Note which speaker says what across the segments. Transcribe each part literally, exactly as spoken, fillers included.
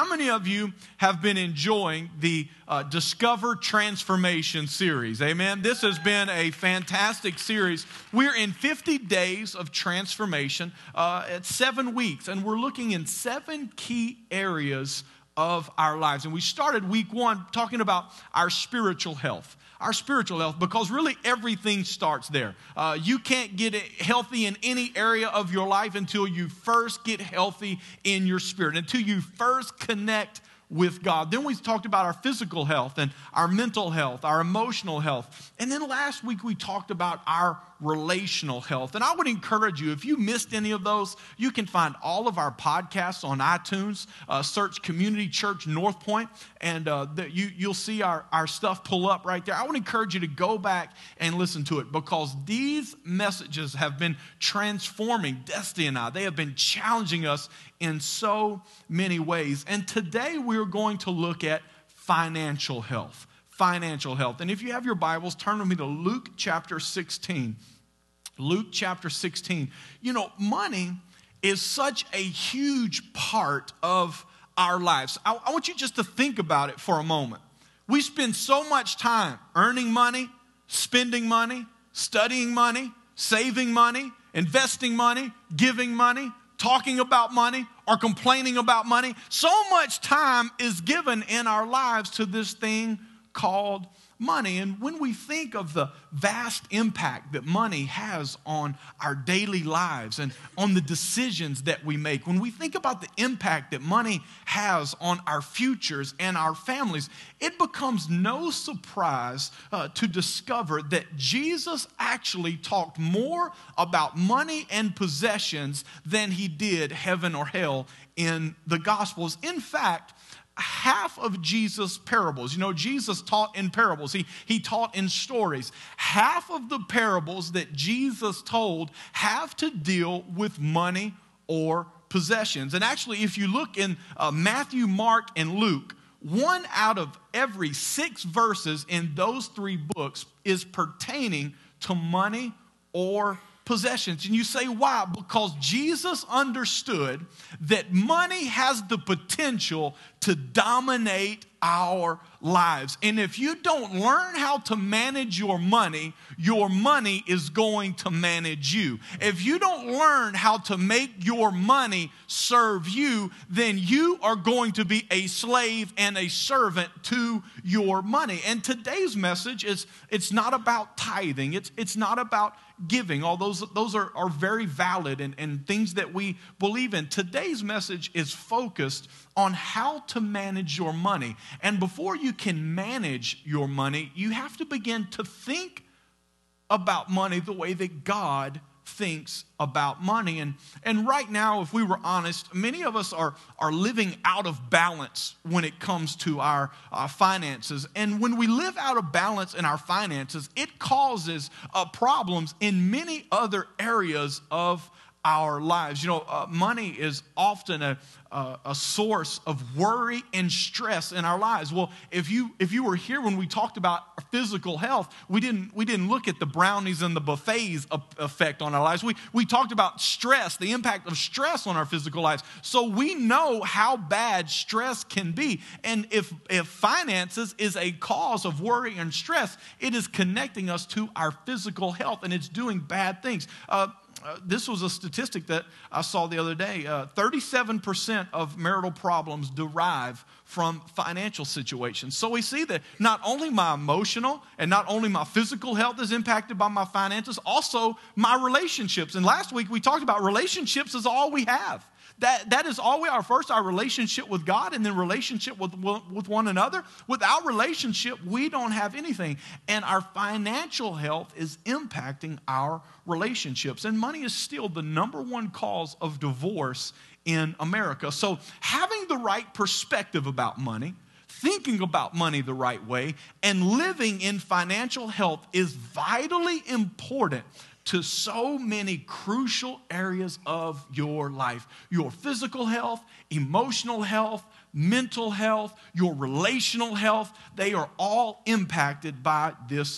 Speaker 1: many of you have been enjoying the uh, Discover Transformation series? Amen. This has been a fantastic series. We're in fifty days of transformation. Uh, it's seven weeks, and we're looking in seven key areas of our lives. And we started week one talking about our spiritual health. Our spiritual health, because really everything starts there. Uh, you can't get healthy in any area of your life until you first get healthy in your spirit, until you first connect with God. Then we talked about our physical health and our mental health, our emotional health. And then last week we talked about our relational health. And I would encourage you, if you missed any of those, you can find all of our podcasts on iTunes. Uh, search Community Church North Point, and uh, the, you, you'll see our, our stuff pull up right there. I would encourage you to go back and listen to it, because these messages have been transforming Destiny and I. They have been challenging us in so many ways. And today we're going to look at financial health. Financial health. And if you have your Bibles, turn with me to Luke chapter sixteen. Luke chapter sixteen. You know, money is such a huge part of our lives. I, I want you just to think about it for a moment. We spend so much time earning money, spending money, studying money, saving money, investing money, giving money, talking about money, or complaining about money. So much time is given in our lives to this thing called money. And when we think of the vast impact that money has on our daily lives and on the decisions that we make, when we think about the impact that money has on our futures and our families, it becomes no surprise uh, to discover that Jesus actually talked more about money and possessions than he did heaven or hell in the Gospels. In fact, half of Jesus' parables, you know, Jesus taught in parables. He, he taught in stories. Half of the parables that Jesus told have to deal with money or possessions. And actually, if you look in uh, Matthew, Mark, and Luke, one out of every six verses in those three books is pertaining to money or possessions. And you say, why? Because Jesus understood that money has the potential to dominate our lives. And if you don't learn how to manage your money, your money is going to manage you. If you don't learn how to make your money serve you, then you are going to be a slave and a servant to your money. And today's message is, it's not about tithing. It's, it's not about giving. All those, those are, are very valid and, and things that we believe in. Today's message is focused on how to manage your money. And before you can manage your money, you have to begin to think about money the way that God thinks about money. And, and right now, if we were honest, many of us are, are living out of balance when it comes to our uh, finances. And when we live out of balance in our finances, it causes uh, problems in many other areas of our lives. You know, uh, money is often a, a a source of worry and stress in our lives. Well, if you if you were here when we talked about physical health, we didn't we didn't look at the brownies and the buffets effect on our lives. We we talked about stress, the impact of stress on our physical lives. So we know how bad stress can be. And if if finances is a cause of worry and stress, it is connecting us to our physical health, and it's doing bad things. Uh, Uh, this was a statistic that I saw the other day. Uh, thirty-seven percent of marital problems derive from financial situations. So we see that not only my emotional and not only my physical health is impacted by my finances, also my relationships. And last week we talked about relationships is all we have. That, that is all we are. First, our relationship with God, and then relationship with, with one another. Without relationship, we don't have anything. And our financial health is impacting our relationships. And money is still the number one cause of divorce in America. So having the right perspective about money, thinking about money the right way, and living in financial health is vitally important to so many crucial areas of your life. Your physical health, emotional health, mental health, your relational health, they are all impacted by this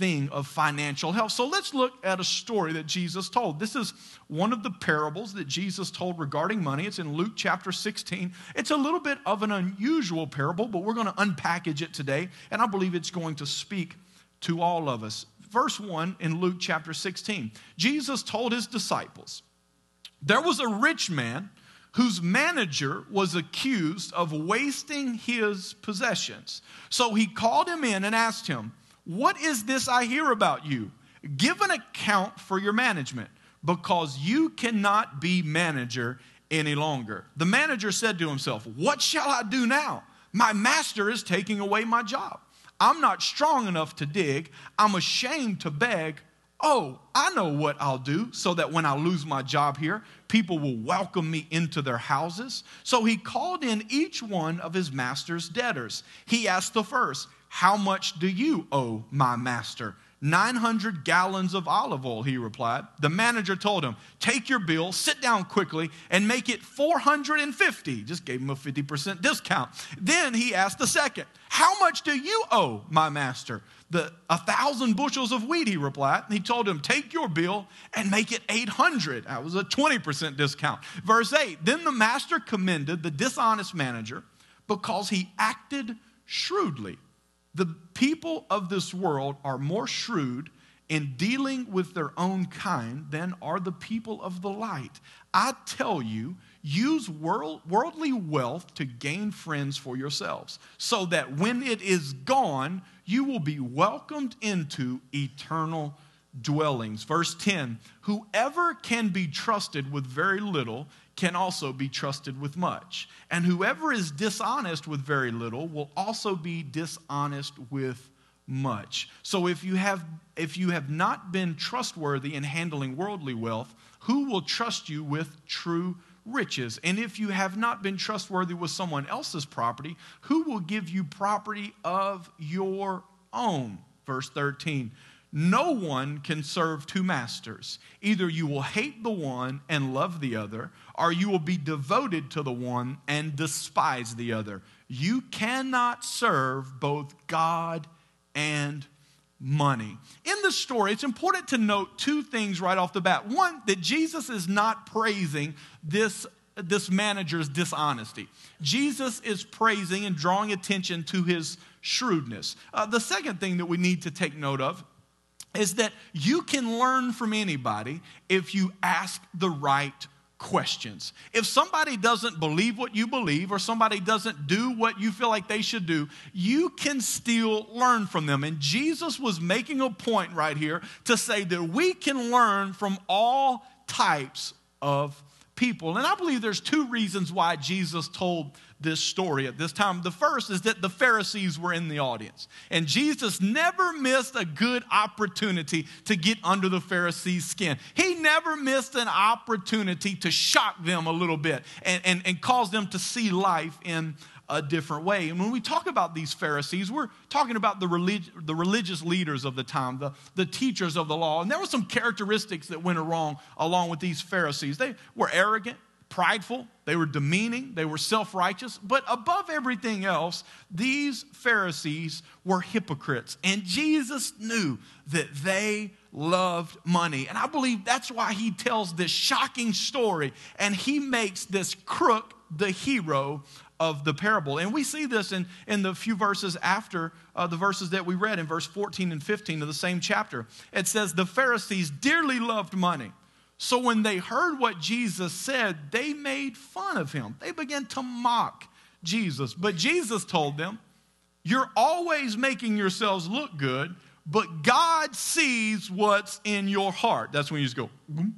Speaker 1: thing of financial health. So let's look at a story that Jesus told. This is one of the parables that Jesus told regarding money. It's in Luke chapter sixteen. It's a little bit of an unusual parable, but we're going to unpackage it today, and I believe it's going to speak to all of us. Verse one in Luke chapter sixteen, Jesus told his disciples, there was a rich man whose manager was accused of wasting his possessions. So he called him in and asked him, what is this I hear about you? Give an account for your management, because you cannot be manager any longer. The manager said to himself, what shall I do now? My master is taking away my job. I'm not strong enough to dig. I'm ashamed to beg. Oh, I know what I'll do so that when I lose my job here, people will welcome me into their houses. So he called in each one of his master's debtors. He asked the first, how much do you owe my master? nine hundred gallons of olive oil, he replied. The manager told him, take your bill, sit down quickly, and make it four hundred fifty. Just gave him a fifty percent discount. Then he asked the second, how much do you owe my master? The a thousand bushels of wheat, he replied. He told him, take your bill and make it eight hundred. That was a twenty percent discount. Verse eight, then the master commended the dishonest manager because he acted shrewdly. The people of this world are more shrewd in dealing with their own kind than are the people of the light. I tell you, use world, worldly wealth to gain friends for yourselves, so that when it is gone, you will be welcomed into eternal dwellings. Verse ten, whoever can be trusted with very little can also be trusted with much. And whoever is dishonest with very little will also be dishonest with much. So if you have if you have not been trustworthy in handling worldly wealth, who will trust you with true riches? And if you have not been trustworthy with someone else's property, who will give you property of your own? Verse thirteen, no one can serve two masters. Either you will hate the one and love the other, or you will be devoted to the one and despise the other. You cannot serve both God and money. In the story, it's important to note two things right off the bat. One, that Jesus is not praising this, this manager's dishonesty. Jesus is praising and drawing attention to his shrewdness. Uh, the second thing that we need to take note of is that you can learn from anybody if you ask the right questions. If somebody doesn't believe what you believe, or somebody doesn't do what you feel like they should do, you can still learn from them. And Jesus was making a point right here to say that we can learn from all types of people. And I believe there's two reasons why Jesus told this story at this time. The first is that the Pharisees were in the audience, and Jesus never missed a good opportunity to get under the Pharisees' skin. He never missed an opportunity to shock them a little bit and, and, and cause them to see life in a different way. And when we talk about these Pharisees, we're talking about the, relig- the religious leaders of the time, the, the teachers of the law. And there were some characteristics that went wrong along with these Pharisees. They were arrogant, prideful, they were demeaning, they were self-righteous. But above everything else, these Pharisees were hypocrites. And Jesus knew that they loved money. And I believe that's why he tells this shocking story, and he makes this crook the hero of the parable. And we see this in, in the few verses after uh, the verses that we read in verse fourteen and fifteen of the same chapter. It says, the Pharisees dearly loved money. So when they heard what Jesus said, they made fun of him. They began to mock Jesus. But Jesus told them, you're always making yourselves look good, but God sees what's in your heart. That's when you just go, boom.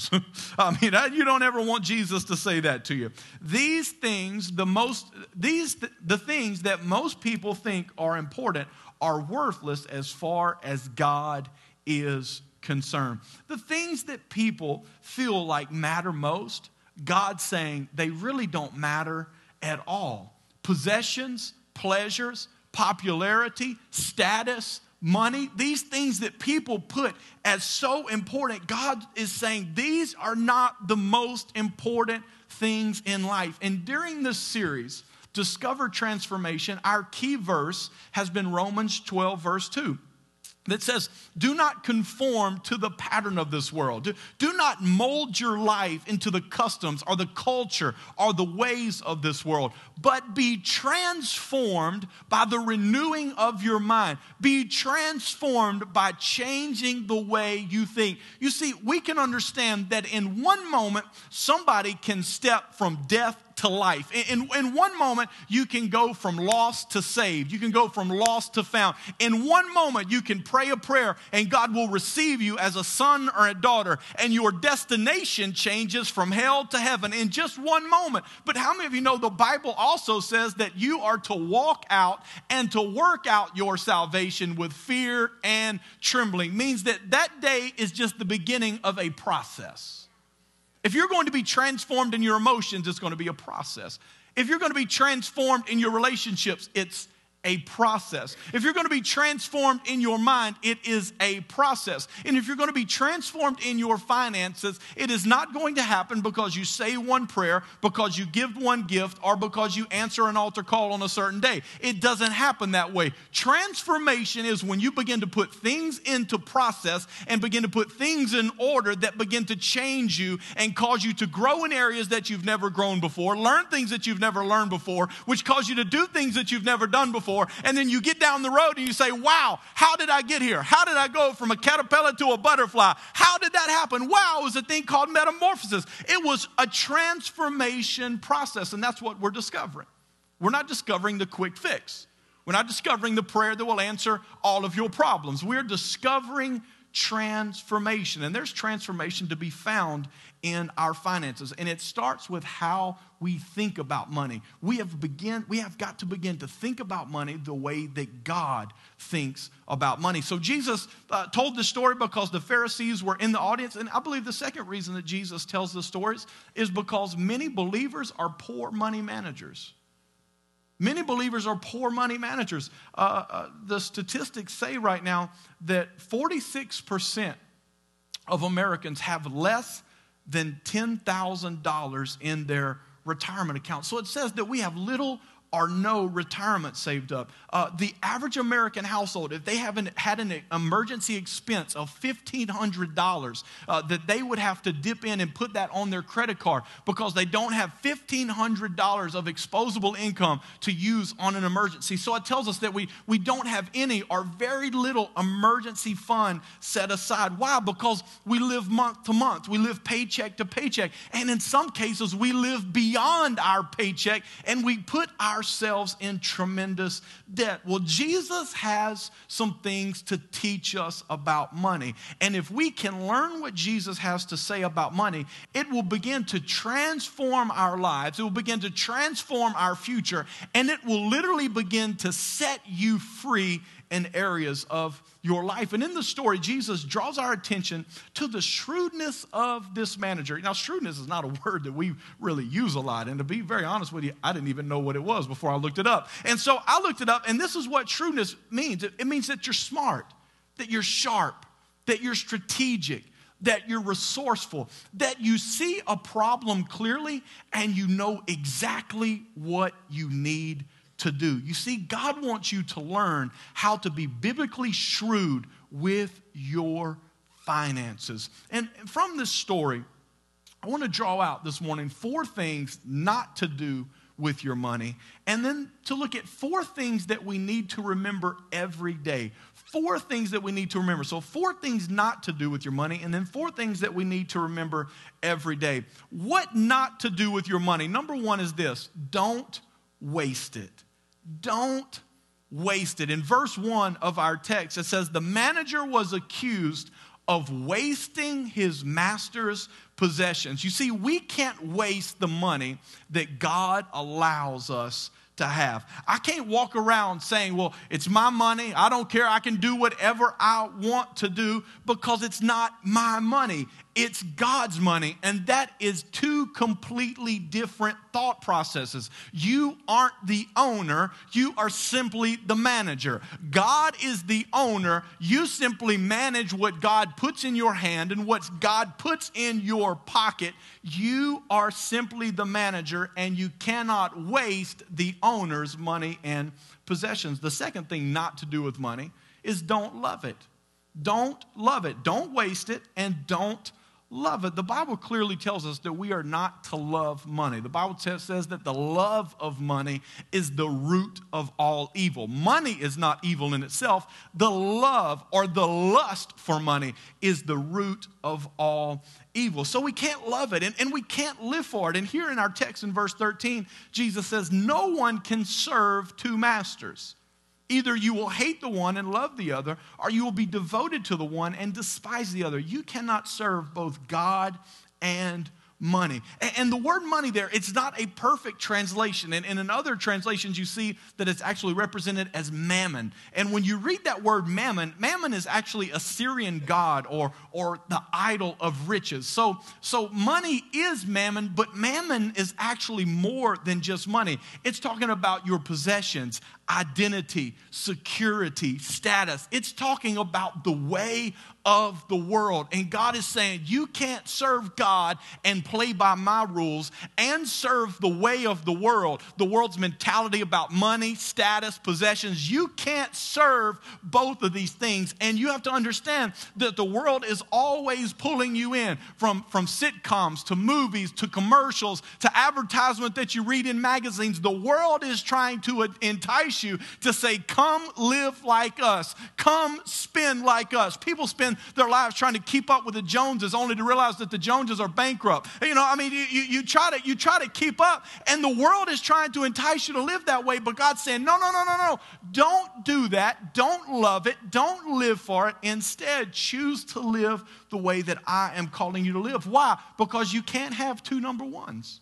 Speaker 1: I mean, you don't ever want Jesus to say that to you. These things, the most, these, the things that most people think are important are worthless as far as God is concerned. The things that people feel like matter most, God's saying they really don't matter at all. Possessions, pleasures, popularity, status, money, these things that people put as so important, God is saying these are not the most important things in life. And during this series, Discover Transformation, our key verse has been Romans twelve, verse two. that says, do not conform to the pattern of this world. Do, do not mold your life into the customs or the culture or the ways of this world, but be transformed by the renewing of your mind. Be transformed by changing the way you think. You see, we can understand that in one moment, somebody can step from death to life. In, in, in one moment, you can go from lost to saved. You can go from lost to found. In one moment, you can pray a prayer and God will receive you as a son or a daughter, and your destination changes from hell to heaven in just one moment. But how many of you know the Bible also says that you are to walk out and to work out your salvation with fear and trembling? Means that that day is just the beginning of a process. If you're going to be transformed in your emotions, it's going to be a process. If you're going to be transformed in your relationships, it's a process. If you're going to be transformed in your mind, it is a process. And if you're going to be transformed in your finances, it is not going to happen because you say one prayer, because you give one gift, or because you answer an altar call on a certain day. It doesn't happen that way. Transformation is when you begin to put things into process and begin to put things in order that begin to change you and cause you to grow in areas that you've never grown before, learn things that you've never learned before, which cause you to do things that you've never done before. And then you get down the road and you say, wow, how did I get here? How did I go from a caterpillar to a butterfly? How did that happen? Wow, it was a thing called metamorphosis. It was a transformation process, and that's what we're discovering. We're not discovering the quick fix. We're not discovering the prayer that will answer all of your problems. We're discovering transformation, and there's transformation to be found in our finances, and it starts with how we think about money. We have begin we have got to begin to think about money the way that God thinks about money. So Jesus uh, told this story because the Pharisees were in the audience, and I believe the second reason that Jesus tells the stories is because many believers are poor money managers. Many believers are poor money managers. Uh, uh, the statistics say right now that forty-six percent of Americans have less than ten thousand dollars in their retirement account. So it says that we have little or no retirement saved up. Uh, the average American household, if they haven't had an emergency expense of fifteen hundred dollars, uh, that they would have to dip in and put that on their credit card because they don't have fifteen hundred dollars of exposable income to use on an emergency. So it tells us that we, we don't have any or very little emergency fund set aside. Why? Because we live month to month. We live paycheck to paycheck. And in some cases, we live beyond our paycheck and we put our ourselves in tremendous debt. Well, Jesus has some things to teach us about money. And if we can learn what Jesus has to say about money, it will begin to transform our lives. It will begin to transform our future. And it will literally begin to set you free in areas of your life. And in the story, Jesus draws our attention to the shrewdness of this manager. Now, shrewdness is not a word that we really use a lot. And to be very honest with you, I didn't even know what it was before I looked it up. And so I looked it up, and this is what shrewdness means. It, it means that you're smart, that you're sharp, that you're strategic, that you're resourceful, that you see a problem clearly and you know exactly what you need to do. You see, God wants you to learn how to be biblically shrewd with your finances. And from this story, I want to draw out this morning four things not to do with your money, and then to look at four things that we need to remember every day. Four things that we need to remember. So four things not to do with your money, and then four things that we need to remember every day. What not to do with your money? Number one is this: don't waste it. Don't waste it. In verse one of our text, it says, the manager was accused of wasting his master's possessions. You see, we can't waste the money that God allows us to have. I can't walk around saying, well, it's my money. I don't care. I can do whatever I want to do, because it's not my money. It's God's money. And that is two completely different thought processes. You aren't the owner. You are simply the manager. God is the owner. You simply manage what God puts in your hand and what God puts in your pocket. You are simply the manager, and you cannot waste the owner's money and possessions. The second thing not to do with money is don't love it. Don't love it. Don't waste it, and don't love it. The Bible clearly tells us that we are not to love money. The Bible t- says that the love of money is the root of all evil. Money is not evil in itself. The love or the lust for money is the root of all evil. So we can't love it, and, and we can't live for it. And here in our text in verse thirteen, Jesus says, no one can serve two masters. Either you will hate the one and love the other, or you will be devoted to the one and despise the other. You cannot serve both God and money. And the word money there, it's not a perfect translation. And in other translations, you see that it's actually represented as mammon. And when you read that word mammon, mammon is actually a Syrian god or, or the idol of riches. So, so money is mammon, but mammon is actually more than just money. It's talking about your possessions, identity, security, status. It's talking about the way of the world. And God is saying, you can't serve God and play by my rules and serve the way of the world, the world's mentality about money, status, possessions. You can't serve both of these things. And you have to understand that the world is always pulling you in, from, from sitcoms to movies to commercials to advertisement that you read in magazines. The world is trying to entice you to say, come live like us. Come spend like us. People spend their lives trying to keep up with the Joneses, only to realize that the Joneses are bankrupt. You know, I mean, you, you, you try to you try to keep up, and the world is trying to entice you to live that way. But God's saying, no, no, no, no, no. Don't do that. Don't love it. Don't live for it. Instead, choose to live the way that I am calling you to live. Why? Because you can't have two number ones.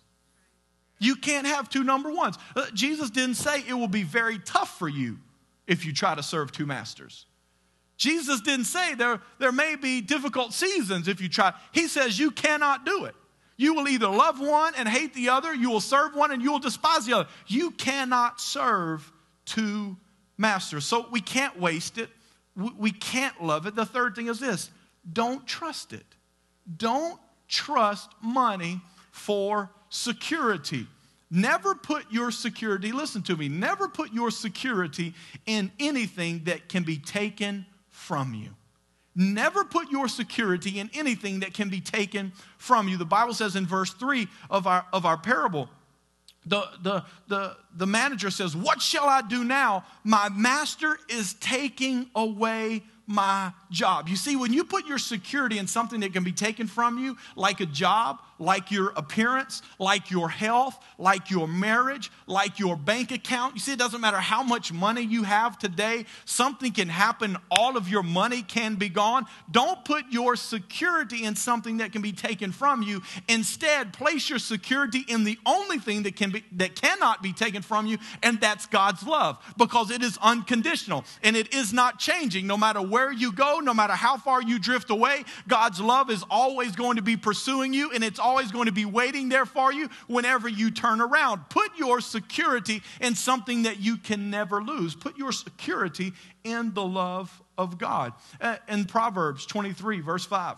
Speaker 1: You can't have two number ones. Uh, Jesus didn't say it will be very tough for you if you try to serve two masters. Jesus didn't say there, there may be difficult seasons if you try. He says you cannot do it. You will either love one and hate the other. You will serve one and you will despise the other. You cannot serve two masters. So we can't waste it. We, we can't love it. The third thing is this: don't trust it. Don't trust money for security. Never put your security, listen to me, never put your security in anything that can be taken from you. Never put your security in anything that can be taken from you. The Bible says in verse three of our, of our parable, the, the, the, the manager says, what shall I do now? My master is taking away my job. You see, when you put your security in something that can be taken from you, like a job, like your appearance, like your health, like your marriage, like your bank account. You see, it doesn't matter how much money you have today. Something can happen. All of your money can be gone. Don't put your security in something that can be taken from you. Instead, place your security in the only thing that can be, that cannot be taken from you, and that's God's love, because it is unconditional and it is not changing. No matter where you go, no matter how far you drift away, God's love is always going to be pursuing you, and it's always going to be waiting there for you whenever you turn around. Put your security in something that you can never lose. Put your security in the love of God. Uh, in Proverbs twenty-three, verse five,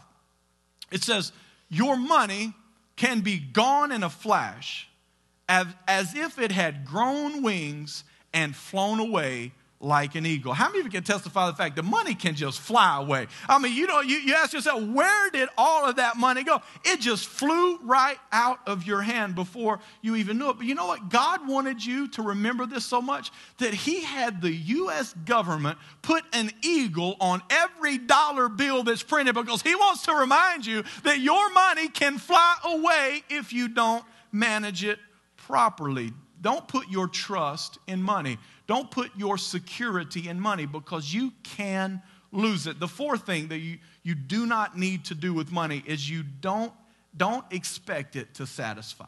Speaker 1: it says, your money can be gone in a flash, as, as if it had grown wings and flown away like an eagle. How many of you can testify to the fact that money can just fly away? I mean, you know, you, you ask yourself, where did all of that money go? It just flew right out of your hand before you even knew it. But you know what? God wanted you to remember this so much that he had the U S government put an eagle on every dollar bill that's printed, because he wants to remind you that your money can fly away if you don't manage it properly. Don't put your trust in money. Don't put your security in money, because you can lose it. The fourth thing that you, you do not need to do with money is you don't, don't expect it to satisfy.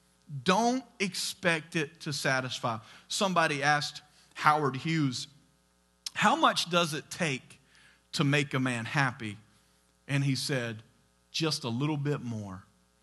Speaker 1: Don't expect it to satisfy. Somebody asked Howard Hughes, how much does it take to make a man happy? And he said, just a little bit more.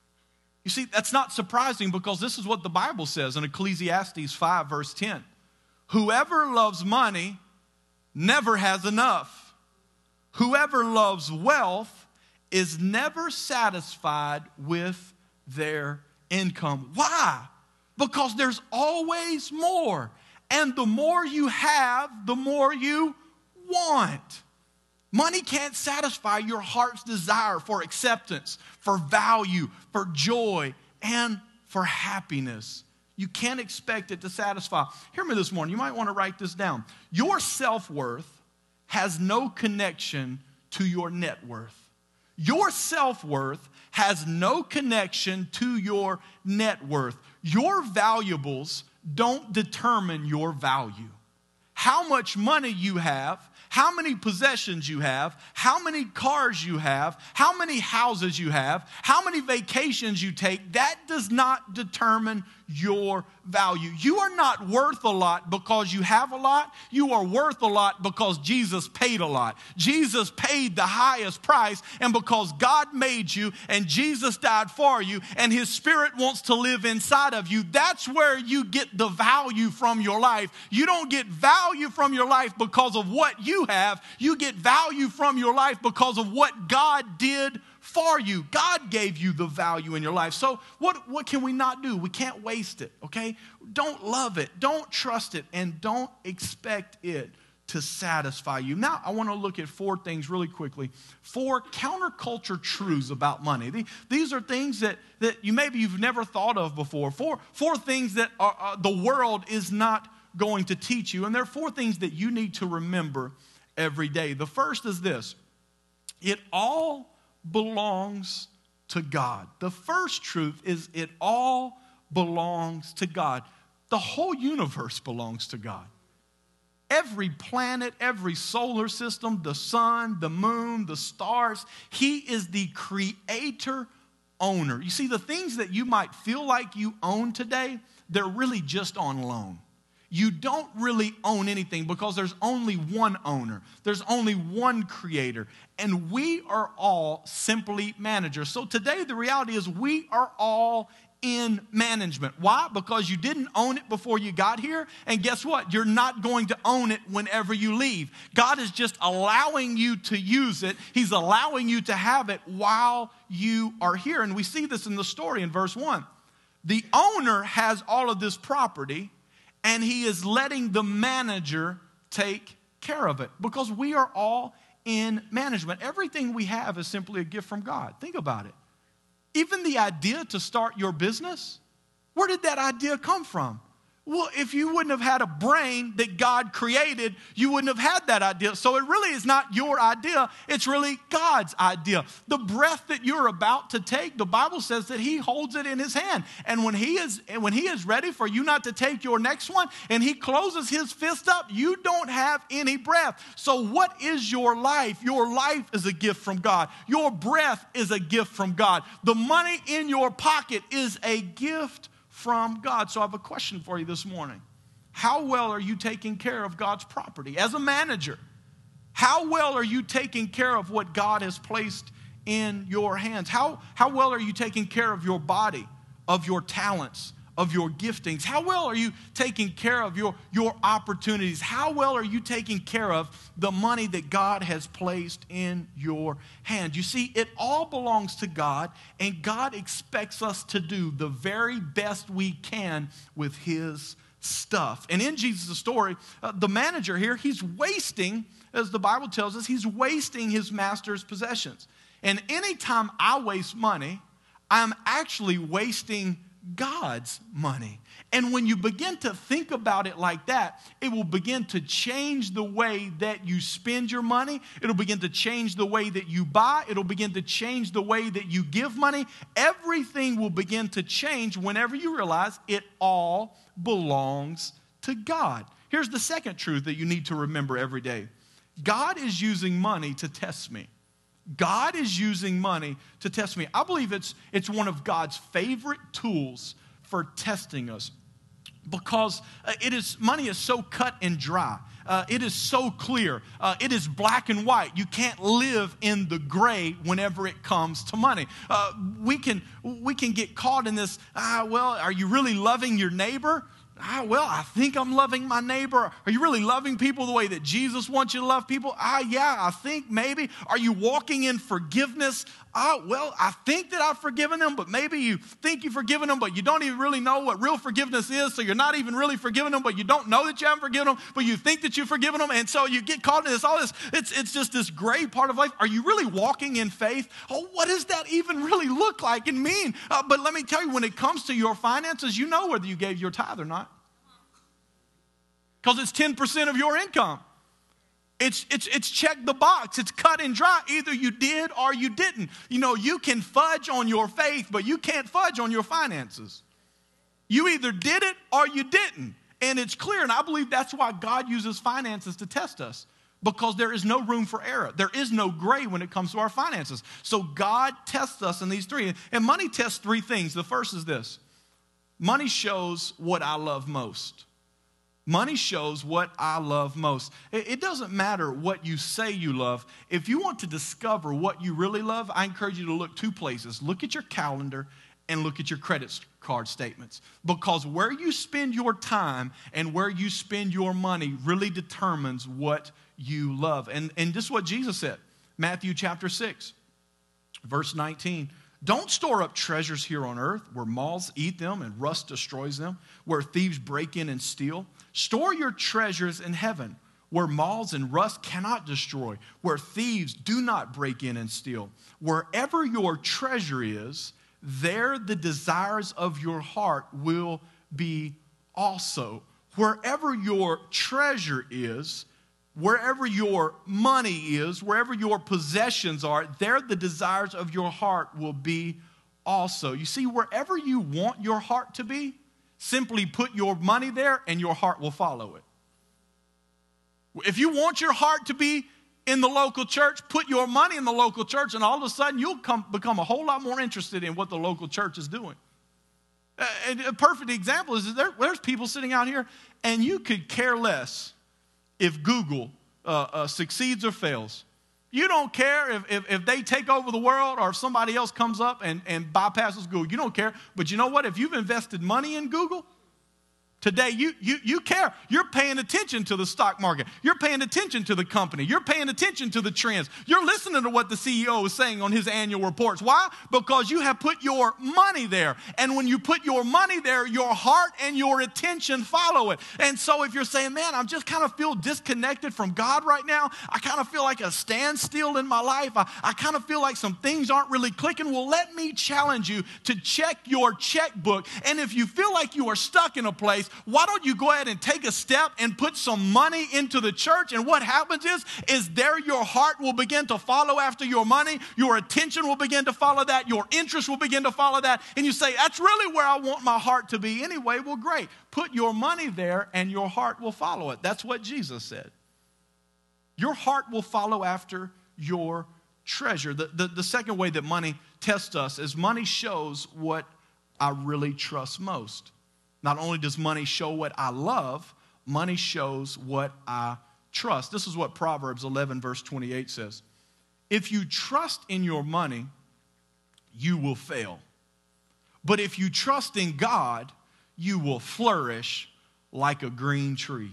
Speaker 1: You see, that's not surprising, because this is what the Bible says in Ecclesiastes five, verse ten. Whoever loves money never has enough. Whoever loves wealth is never satisfied with their income. Why? Because there's always more. And the more you have, the more you want. Money can't satisfy your heart's desire for acceptance, for value, for joy, and for happiness. You can't expect it to satisfy. Hear me this morning. You might want to write this down. Your self-worth has no connection to your net worth. Your self-worth has no connection to your net worth. Your valuables don't determine your value. How much money you have, how many possessions you have, how many cars you have, how many houses you have, how many vacations you take, that does not determine your value. You are not worth a lot because you have a lot. You are worth a lot because Jesus paid a lot. Jesus paid the highest price, and because God made you and Jesus died for you and his Spirit wants to live inside of you, that's where you get the value from your life. You don't get value from your life because of what you have. You get value from your life because of what God did for you. God gave you the value in your life. So what, what can we not do? We can't waste it, okay? Don't love it. Don't trust it. And don't expect it to satisfy you. Now, I want to look at four things really quickly. Four counterculture truths about money. These are things that, that you maybe you've never thought of before. Four, four things that are, uh, the world is not going to teach you. And there are four things that you need to remember every day. The first is this. It all belongs to God. The first truth is it all belongs to God. The whole universe belongs to God. Every planet, every solar system, the sun, the moon, the stars, he is the creator owner. You see, the things that you might feel like you own today, they're really just on loan. You don't really own anything because there's only one owner. There's only one creator. And we are all simply managers. So today the reality is we are all in management. Why? Because you didn't own it before you got here. And guess what? You're not going to own it whenever you leave. God is just allowing you to use it. He's allowing you to have it while you are here. And we see this in the story in verse one. The owner has all of this property, and he is letting the manager take care of it because we are all in management. Everything we have is simply a gift from God. Think about it. Even the idea to start your business, where did that idea come from? Well, if you wouldn't have had a brain that God created, you wouldn't have had that idea. So it really is not your idea. It's really God's idea. The breath that you're about to take, the Bible says that he holds it in his hand. And when he is, when he is ready for you not to take your next one and he closes his fist up, you don't have any breath. So what is your life? Your life is a gift from God. Your breath is a gift from God. The money in your pocket is a gift from God. So I have a question for you this morning. How well are you taking care of God's property? As a manager, how well are you taking care of what God has placed in your hands? How, how well are you taking care of your body, of your talents, of your giftings? How well are you taking care of your, your opportunities? How well are you taking care of the money that God has placed in your hand? You see, it all belongs to God, and God expects us to do the very best we can with his stuff. And in Jesus' story, uh, the manager here, he's wasting, as the Bible tells us, he's wasting his master's possessions. And anytime I waste money, I'm actually wasting God's money. And when you begin to think about it like that, it will begin to change the way that you spend your money. It'll begin to change the way that you buy. It'll begin to change the way that you give money. Everything will begin to change whenever you realize it all belongs to God. Here's the second truth that you need to remember every day. God is using money to test me. God is using money to test me. I believe it's, it's one of God's favorite tools for testing us because uh, it is money is so cut and dry. Uh, it is so clear. Uh, it is black and white. You can't live in the gray whenever it comes to money. Uh, we can we can get caught in this, ah, well, are you really loving your neighbor? Ah, well, I think I'm loving my neighbor. Are you really loving people the way that Jesus wants you to love people? Ah, yeah, I think maybe. Are you walking in forgiveness? Ah, well, I think that I've forgiven them, but maybe you think you've forgiven them, but you don't even really know what real forgiveness is, so you're not even really forgiving them, but you don't know that you haven't forgiven them, but you think that you've forgiven them, and so you get caught in this, all this. It's, it's just this gray part of life. Are you really walking in faith? Oh, what does that even really look like and mean? Uh, but let me tell you, when it comes to your finances, you know whether you gave your tithe or not. Because it's ten percent of your income. It's, it's, it's check the box. It's cut and dry. Either you did or you didn't. You know, you can fudge on your faith, but you can't fudge on your finances. You either did it or you didn't. And it's clear, and I believe that's why God uses finances to test us. Because there is no room for error. There is no gray when it comes to our finances. So God tests us in these three. And money tests three things. The first is this. Money shows what I love most. Money shows what I love most. It doesn't matter what you say you love. If you want to discover what you really love, I encourage you to look two places. Look at your calendar and look at your credit card statements. Because where you spend your time and where you spend your money really determines what you love. And, and this is what Jesus said. Matthew chapter six, verse nineteen. Don't store up treasures here on earth where moths eat them and rust destroys them, where thieves break in and steal. Store your treasures in heaven where moths and rust cannot destroy, where thieves do not break in and steal. Wherever your treasure is, there the desires of your heart will be also. Wherever your treasure is, wherever your money is, wherever your possessions are, there the desires of your heart will be also. You see, wherever you want your heart to be, simply put your money there and your heart will follow it. If you want your heart to be in the local church, put your money in the local church, and all of a sudden you'll come, become a whole lot more interested in what the local church is doing. Uh, and a perfect example is there, there's people sitting out here, and you could care less if Google uh, uh, succeeds or fails. You don't care if, if, if they take over the world or if somebody else comes up and, and bypasses Google. You don't care. But you know what? If you've invested money in Google, today, you, you, you care. You're paying attention to the stock market. You're paying attention to the company. You're paying attention to the trends. You're listening to what the C E O is saying on his annual reports. Why? Because you have put your money there. And when you put your money there, your heart and your attention follow it. And so if you're saying, man, I'm just kind of feel disconnected from God right now. I kind of feel like a standstill in my life. I, I kind of feel like some things aren't really clicking. Well, let me challenge you to check your checkbook. And if you feel like you are stuck in a place, why don't you go ahead and take a step and put some money into the church? And what happens is, is there your heart will begin to follow after your money. Your attention will begin to follow that. Your interest will begin to follow that. And you say, that's really where I want my heart to be anyway. Well, great. Put your money there and your heart will follow it. That's what Jesus said. Your heart will follow after your treasure. The, the, the second way that money tests us is money shows what I really trust most. Not only does money show what I love, money shows what I trust. This is what Proverbs eleven verse twenty-eight says. If you trust in your money, you will fail. But if you trust in God, you will flourish like a green tree.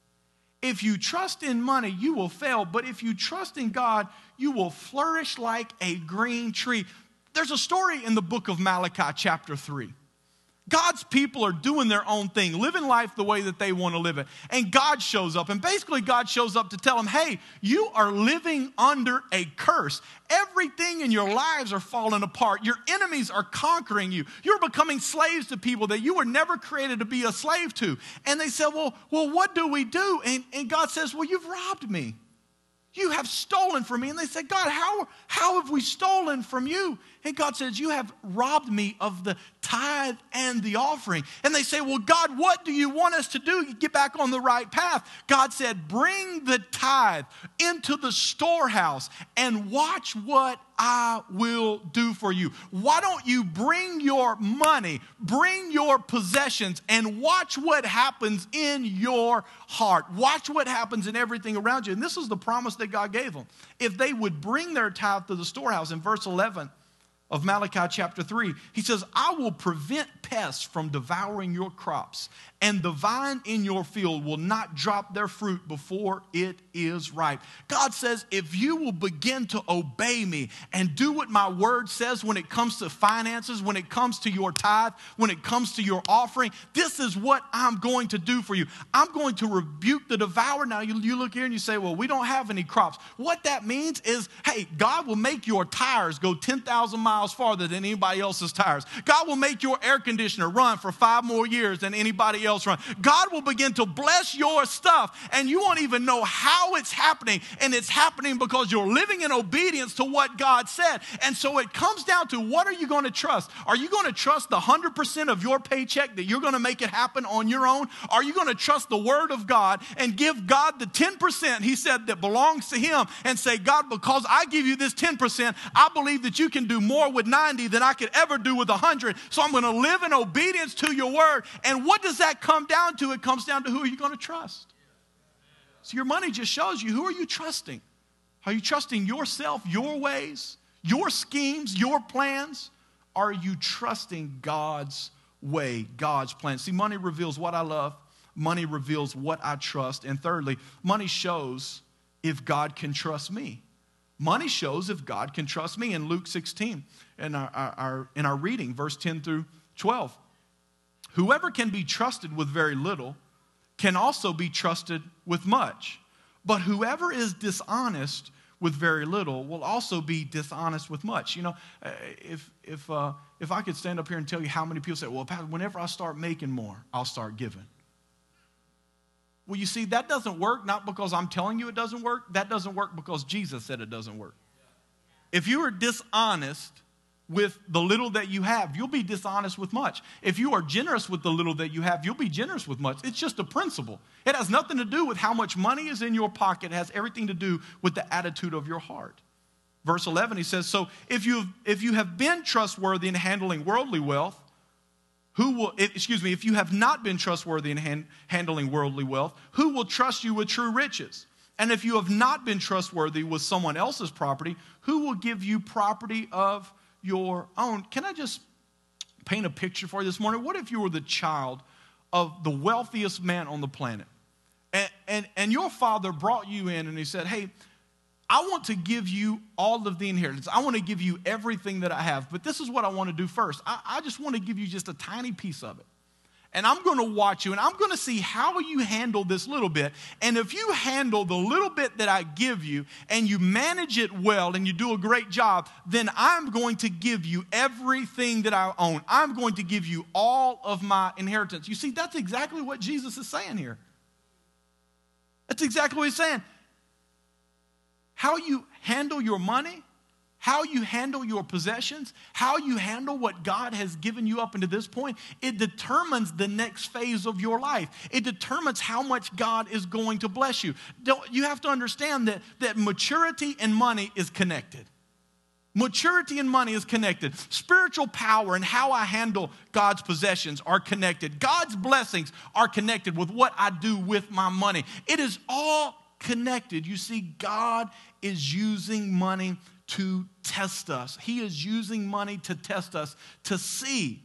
Speaker 1: If you trust in money, you will fail. But if you trust in God, you will flourish like a green tree. There's a story in the book of Malachi chapter three. God's people are doing their own thing, living life the way that they want to live it. And God shows up. And basically God shows up to tell them, hey, you are living under a curse. Everything in your lives are falling apart. Your enemies are conquering you. You're becoming slaves to people that you were never created to be a slave to. And they said, well, well what do we do? And, and God says, well, you've robbed me. You have stolen from me. And they said, God, how, how have we stolen from you? And God says, you have robbed me of the tithe and the offering. And they say, well, God, what do you want us to do to get back on the right path? God said, bring the tithe into the storehouse and watch what I will do for you. Why don't you bring your money, bring your possessions, and watch what happens in your heart. Watch what happens in everything around you. And this is the promise that God gave them. If they would bring their tithe to the storehouse, in verse eleven of Malachi chapter three, he says, I will prevent pests from devouring your crops, and the vine in your field will not drop their fruit before it is ripe. God says, if you will begin to obey me and do what my word says when it comes to finances, when it comes to your tithe, when it comes to your offering, this is what I'm going to do for you. I'm going to rebuke the devourer. Now you, you look here and you say, well, we don't have any crops. What that means is, hey, God will make your tires go ten thousand miles farther than anybody else's tires. God will make your air conditioner run for five more years than anybody else run. God will begin to bless your stuff, and you won't even know how it's happening, and it's happening because you're living in obedience to what God said. And so it comes down to, what are you going to trust? Are you going to trust the one hundred percent of your paycheck that you're going to make it happen on your own? Are you going to trust the word of God and give God the ten percent he said that belongs to him, and say, God, because I give you this ten percent, I believe that you can do more with ninety than I could ever do with one hundred, so I'm going to live in obedience to your word. And what does that come down to? It comes down to, who are you going to trust? So your money just shows you, who are you trusting? Are you trusting yourself, your ways, your schemes, your plans? Are you trusting God's way, God's plan? See, money reveals what I love. Money reveals what I trust. And thirdly, money shows if God can trust me. Money shows if God can trust me. In Luke sixteen, in our, our, our, in our reading, verse ten through twelve, whoever can be trusted with very little can also be trusted with much. But whoever is dishonest with very little will also be dishonest with much. You know, if if uh, if I could stand up here and tell you how many people say, well, Pastor, whenever I start making more, I'll start giving. Well, you see, that doesn't work, not because I'm telling you it doesn't work. That doesn't work because Jesus said it doesn't work. If you are dishonest with the little that you have, you'll be dishonest with much. If you are generous with the little that you have, you'll be generous with much. It's just a principle. It has nothing to do with how much money is in your pocket. It has everything to do with the attitude of your heart. Verse eleven, he says, so if you if you have been trustworthy in handling worldly wealth, who will, excuse me, if you have not been trustworthy in hand, handling worldly wealth, who will trust you with true riches? And if you have not been trustworthy with someone else's property, who will give you property of your own? Can I just paint a picture for you this morning? What if you were the child of the wealthiest man on the planet? And, and, and your father brought you in and he said, hey, I want to give you all of the inheritance. I want to give you everything that I have. But this is what I want to do first. I, I just want to give you just a tiny piece of it. And I'm going to watch you, and I'm going to see how you handle this little bit. And if you handle the little bit that I give you, and you manage it well, and you do a great job, then I'm going to give you everything that I own. I'm going to give you all of my inheritance. You see, that's exactly what Jesus is saying here. That's exactly what he's saying. How you handle your money, how you handle your possessions, how you handle what God has given you up until this point, it determines the next phase of your life. It determines how much God is going to bless you. Don't, you have to understand that, that maturity and money is connected. Maturity and money is connected. Spiritual power and how I handle God's possessions are connected. God's blessings are connected with what I do with my money. It is all connected. You see, God is using money to test us. He is using money to test us, to see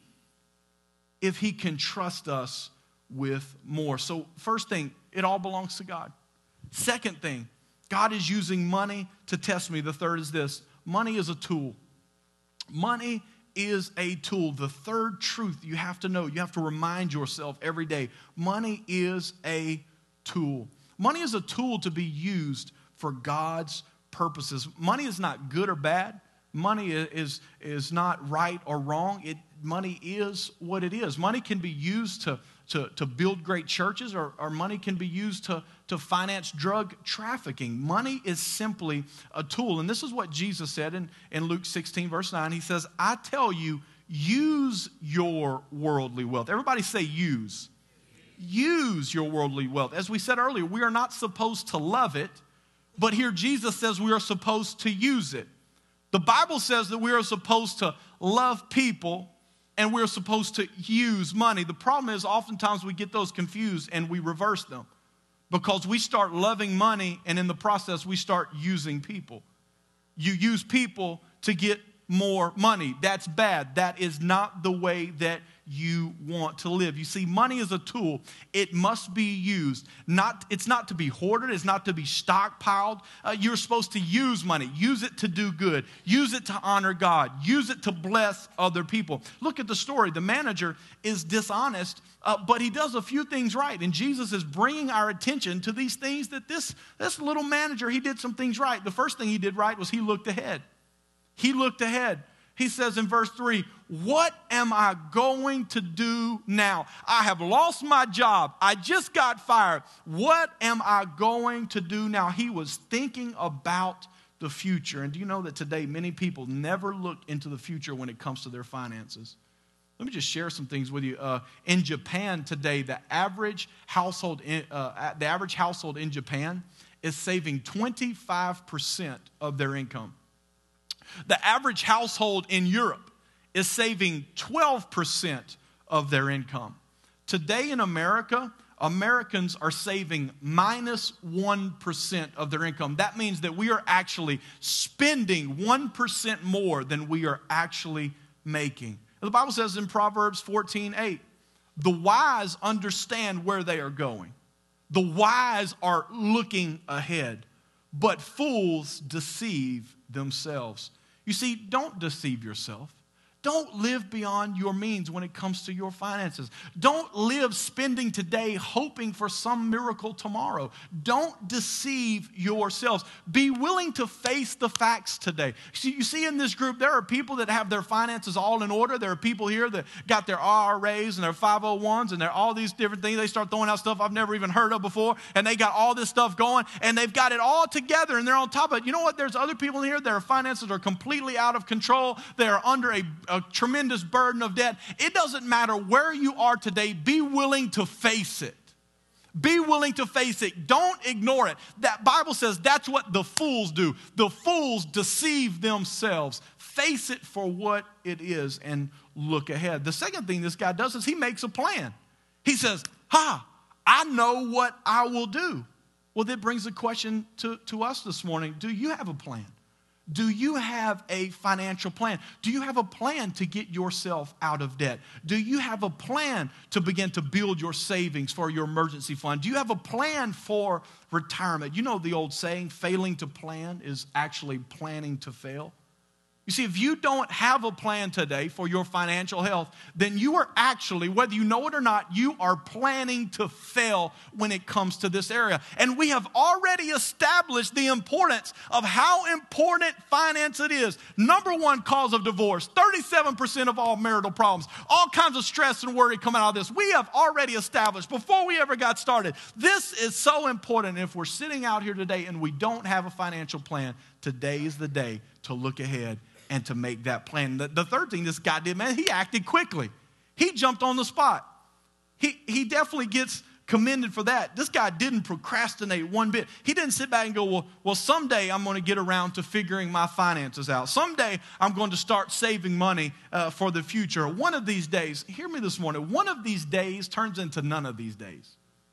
Speaker 1: if he can trust us with more. So first thing, it all belongs to God. Second thing, God is using money to test me. The third is this: money is a tool. Money is a tool. The third truth you have to know, you have to remind yourself every day, money is a tool. Money is a tool to be used for God's purposes. Money is not good or bad. Money is, is not right or wrong. It, money is what it is. Money can be used to, to, to build great churches, or, or money can be used to, to finance drug trafficking. Money is simply a tool. And this is what Jesus said in, in Luke sixteen, verse nine. He says, I tell you, use your worldly wealth. Everybody say use. Use your worldly wealth. As we said earlier, we are not supposed to love it, but here Jesus says we are supposed to use it. The Bible says that we are supposed to love people and we're supposed to use money. The problem is oftentimes we get those confused and we reverse them because we start loving money and in the process we start using people. You use people to get more money. That's bad. That is not the way that you want to live. You see, money is a tool. It must be used. Not, it's not to be hoarded. It's not to be stockpiled. Uh, you're supposed to use money. Use it to do good. Use it to honor God. Use it to bless other people. Look at the story. The manager is dishonest, uh, but he does a few things right. And Jesus is bringing our attention to these things that this, this little manager, he did some things right. The first thing he did right was he looked ahead. He looked ahead. He says in verse three, what am I going to do now? I have lost my job. I just got fired. What am I going to do now? He was thinking about the future. And do you know that today many people never look into the future when it comes to their finances? Let me just share some things with you. Uh, in Japan today, the average household in, uh, the average household in Japan is saving twenty-five percent of their income. The average household in Europe is saving twelve percent of their income. Today in America, Americans are saving minus one percent of their income. That means that we are actually spending one percent more than we are actually making. The Bible says in Proverbs fourteen eight, the wise understand where they are going. The wise are looking ahead, but fools deceive themselves. You see, don't deceive yourself. Don't live beyond your means when it comes to your finances. Don't live spending today hoping for some miracle tomorrow. Don't deceive yourselves. Be willing to face the facts today. See, you see in this group, there are people that have their finances all in order. There are people here that got their I R As and their five oh ones and they're all these different things. They start throwing out stuff I've never even heard of before, and they got all this stuff going, and they've got it all together, and they're on top of it. You know what? There's other people in here, their finances are completely out of control. They're under a a tremendous burden of debt. It doesn't matter where you are today. Be willing to face it. Be willing to face it. Don't ignore it. That Bible says that's what the fools do. The fools deceive themselves. Face it for what it is and look ahead. The second thing this guy does is he makes a plan. He says, ha, I know what I will do. Well, that brings a question to, to us this morning. Do you have a plan? Do you have a financial plan? Do you have a plan to get yourself out of debt? Do you have a plan to begin to build your savings for your emergency fund? Do you have a plan for retirement? You know the old saying, failing to plan is actually planning to fail. You see, if you don't have a plan today for your financial health, then you are actually, whether you know it or not, you are planning to fail when it comes to this area. And we have already established the importance of how important finance it is. Number one cause of divorce, thirty-seven percent of all marital problems, all kinds of stress and worry come out of this. We have already established before we ever got started. This is so important. If we're sitting out here today and we don't have a financial plan, today is the day to look ahead and to make that plan. The, the third thing this guy did, man, he acted quickly. He jumped on the spot. He, he definitely gets commended for that. This guy didn't procrastinate one bit. He didn't sit back and go, well, well, someday I'm going to get around to figuring my finances out. Someday I'm going to start saving money uh, for the future. One of these days, hear me this morning, one of these days turns into none of these days.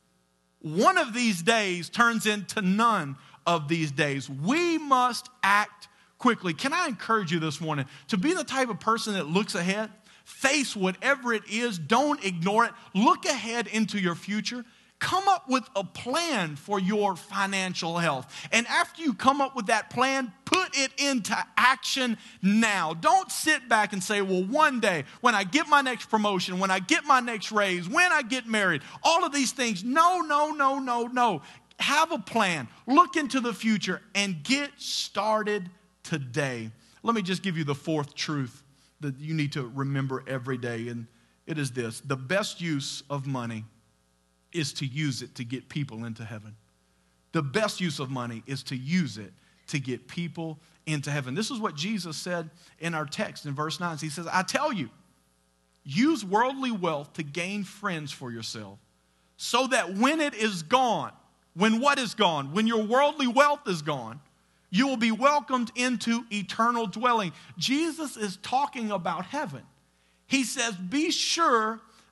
Speaker 1: One of these days turns into none of these days. We must act quickly. Can I encourage you this morning to be the type of person that looks ahead? Face whatever it is. Don't ignore it. Look ahead into your future. Come up with a plan for your financial health. And after you come up with that plan, put it into action now. Don't sit back and say, well, one day when I get my next promotion, when I get my next raise, when I get married, all of these things. No, no, no, no, no. Have a plan. Look into the future and get started today. Let me just give you the fourth truth that you need to remember every day, and it is this: the best use of money is to use it to get people into heaven. The best use of money is to use it to get people into heaven. This is what Jesus said in our text in verse nine. He says, I tell you, use worldly wealth to gain friends for yourself, so that when it is gone, when what is gone? When your worldly wealth is gone, you will be welcomed into eternal dwelling. Jesus is talking about heaven. He says, be sure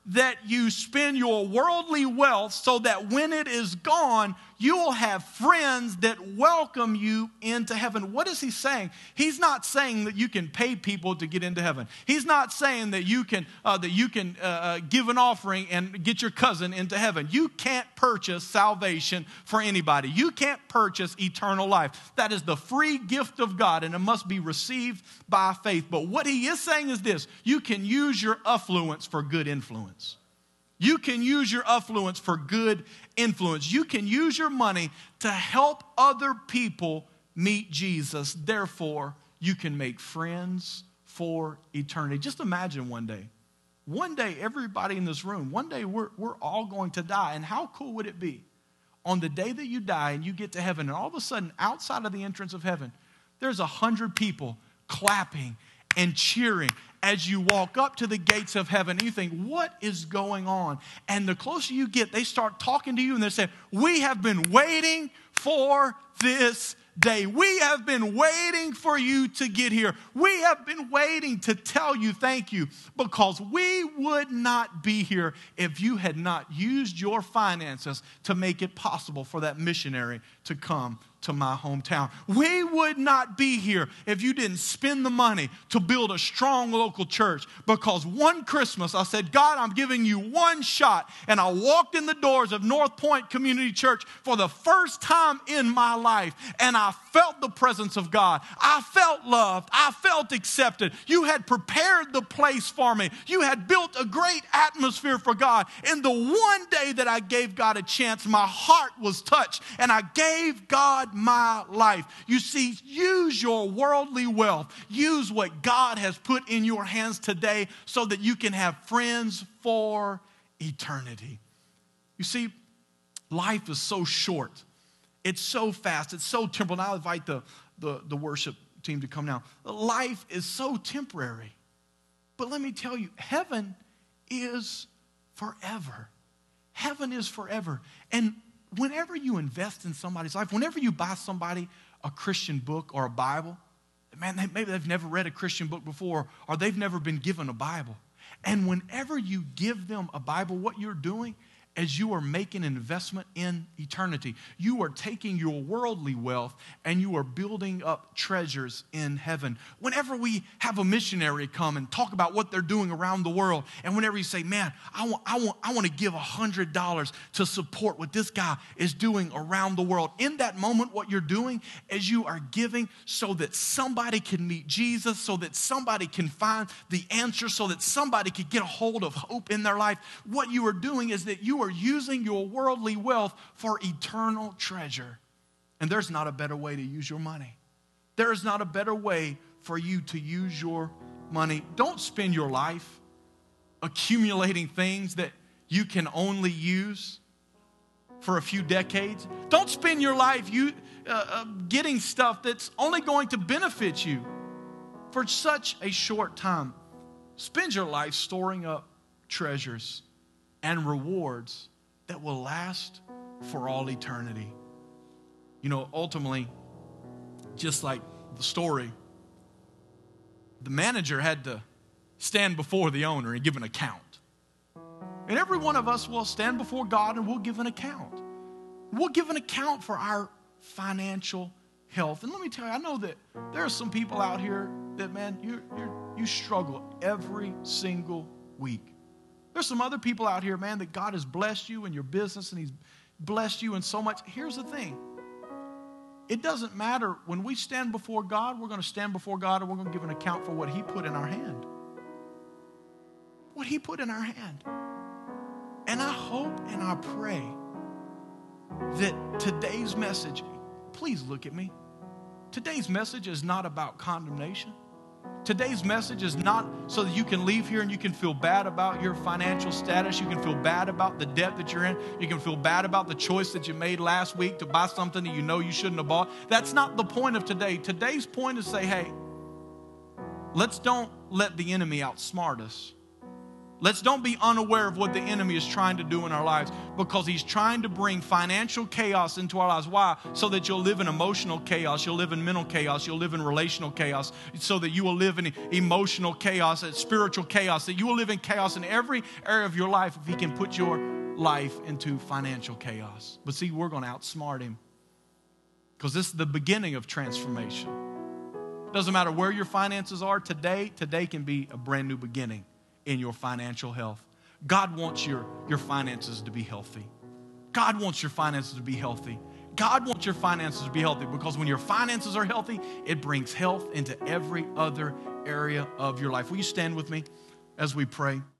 Speaker 1: that you spend your worldly wealth so that when it is gone, you will have friends that welcome you into heaven. What is he saying? He's not saying that you can pay people to get into heaven. He's not saying that you can uh, that you can uh, give an offering and get your cousin into heaven. You can't purchase salvation for anybody. You can't purchase eternal life. That is the free gift of God, and it must be received by faith. But what he is saying is this: you can use your affluence for good influence. You can use your affluence for good influence. You can use your money to help other people meet Jesus. Therefore, you can make friends for eternity. Just imagine one day. One day, everybody in this room, one day we're, we're all going to die. And how cool would it be on the day that you die and you get to heaven, and all of a sudden, outside of the entrance of heaven, there's a hundred people clapping and cheering as you walk up to the gates of heaven. And you think, what is going on? And the closer you get, they start talking to you and they say, we have been waiting for this day. We have been waiting for you to get here. We have been waiting to tell you thank you, because we would not be here if you had not used your finances to make it possible for that missionary to come to my hometown. We would not be here if you didn't spend the money to build a strong local church, because one Christmas I said, God, I'm giving you one shot. And I walked in the doors of North Point Community Church for the first time in my life, and I felt the presence of God. I felt loved. I felt accepted. You had prepared the place for me. You had built a great atmosphere for God. And the one day that I gave God a chance, my heart was touched, and I gave God my life. You see, use your worldly wealth. Use what God has put in your hands today so that you can have friends for eternity. You see, life is so short. It's so fast. It's so temporal. And I'll invite the, the, the worship team to come now. Life is so temporary. But let me tell you, heaven is forever. Heaven is forever. And whenever you invest in somebody's life, whenever you buy somebody a Christian book or a Bible, man, they, maybe they've never read a Christian book before, or they've never been given a Bible. And whenever you give them a Bible, what you're doing is you are making an investment in eternity. You are taking your worldly wealth and you are building up treasures in heaven. Whenever we have a missionary come and talk about what they're doing around the world, and whenever you say, man, I want, I want, I want to give one hundred dollars to support what this guy is doing around the world, in that moment, what you're doing is you are giving so that somebody can meet Jesus, so that somebody can find the answer, so that somebody can get a hold of hope in their life. What you are doing is that you are using your worldly wealth for eternal treasure. And there's not a better way to use your money. There is not a better way for you to use your money. Don't spend your life accumulating things that you can only use for a few decades. Don't spend your life you, uh, uh, getting stuff that's only going to benefit you for such a short time. Spend your life storing up treasures and rewards that will last for all eternity. You know, ultimately, just like the story, the manager had to stand before the owner and give an account. And every one of us will stand before God and we'll give an account. We'll give an account for our financial health. And let me tell you, I know that there are some people out here that, man, you you struggle every single week. There's some other people out here, man, that God has blessed you in your business and He's blessed you in so much. Here's the thing. It doesn't matter. When we stand before God, we're going to stand before God and we're going to give an account for what He put in our hand. What He put in our hand. And I hope and I pray that today's message, please look at me. Today's message is not about condemnation. Today's message is not so that you can leave here and you can feel bad about your financial status. You can feel bad about the debt that you're in. You can feel bad about the choice that you made last week to buy something that you know you shouldn't have bought. That's not the point of today. Today's point is say, hey, let's don't let the enemy outsmart us. Let's don't be unaware of what the enemy is trying to do in our lives, because he's trying to bring financial chaos into our lives. Why? So that you'll live in emotional chaos, you'll live in mental chaos, you'll live in relational chaos, so that you will live in emotional chaos, spiritual chaos, that you will live in chaos in every area of your life if he can put your life into financial chaos. But see, we're going to outsmart him, because this is the beginning of transformation. Doesn't matter where your finances are today, today can be a brand new beginning in your financial health. God wants your, your finances to be healthy. God wants your finances to be healthy. God wants your finances to be healthy, because when your finances are healthy, it brings health into every other area of your life. Will you stand with me as we pray?